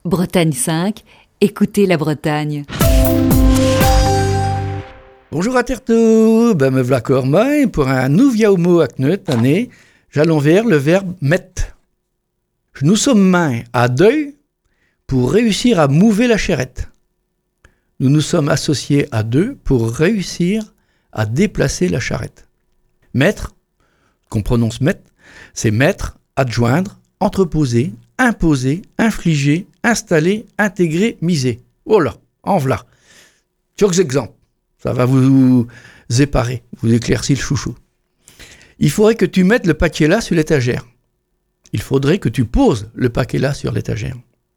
Bretagne 5, écoutez la Bretagne. Bonjour à Terto, me v'là Cormain pour un nouveau mot à Knut année. J'allons vers le verbe mettre. Nous sommes mains à deux pour réussir à mouver la charrette. Nous nous sommes associés à deux pour réussir à déplacer la charrette. Mettre, qu'on prononce mettre, c'est mettre, adjoindre, entreposer, imposer, infliger, installer, intégrer, miser. Oh là, en v'là. Quelques exemples. Ça va vous éparer, vous éclaircir le chouchou. Il faudrait que tu mettes le paquet là sur l'étagère. Il faudrait que tu poses le paquet là sur l'étagère.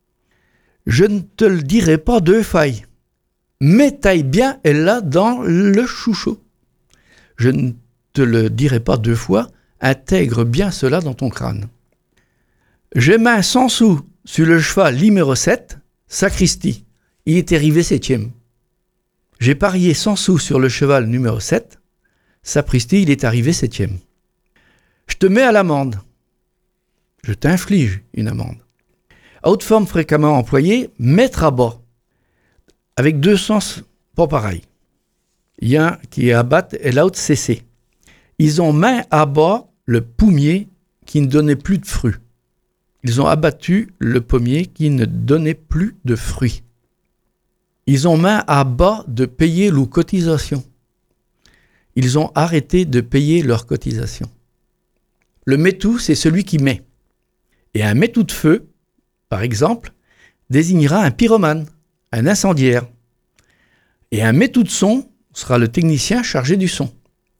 Je ne te le dirai pas deux failles. Mais taille bien elle là dans le chouchou. Je ne te le dirai pas deux fois. Intègre bien cela dans ton crâne. J'ai mis 100 sous sur le cheval numéro 7, sacristie. Il est arrivé 7e. J'ai parié 100 sous sur le cheval numéro 7, sapristi, il est arrivé 7e. Je te mets à l'amende. Je t'inflige une amende. Autre forme fréquemment employée, mettre à bas. Avec deux sens pas pareils. Il y a un qui est abattre et l'autre cesser. Ils ont mis à bas le pommier qui ne donnait plus de fruits. Ils ont abattu le pommier qui ne donnait plus de fruits. Ils ont mis à bas de payer leurs cotisations. Ils ont arrêté de payer leurs cotisations. Le métou, c'est celui qui met. Et un métou de feu, par exemple, désignera un pyromane, un incendiaire. Et un métou de son sera le technicien chargé du son.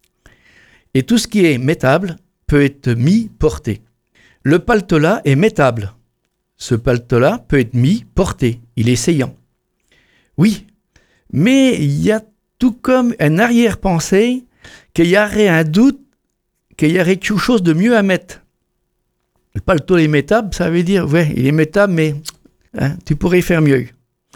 Et tout ce qui est mettable peut être mis, porté. Le paltola est mettable. Ce paltola peut être mis, porté. Il est saillant. Oui, mais il y a tout comme un arrière-pensée qu'il y aurait un doute, qu'il y aurait quelque chose de mieux à mettre. Le paletot est mettable, ça veut dire, ouais, il est mettable, mais tu pourrais faire mieux.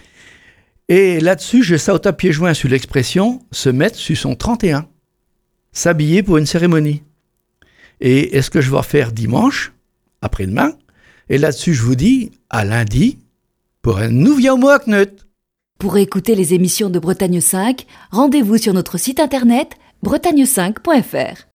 Et là-dessus, je saute à pieds joints sur l'expression « se mettre sur son 31 », s'habiller pour une cérémonie. Et est-ce que je vais faire dimanche, après-demain? Et là-dessus, je vous dis à lundi pour un nouveau mot à Knut. Pour écouter les émissions de Bretagne 5, rendez-vous sur notre site internet bretagne5.fr.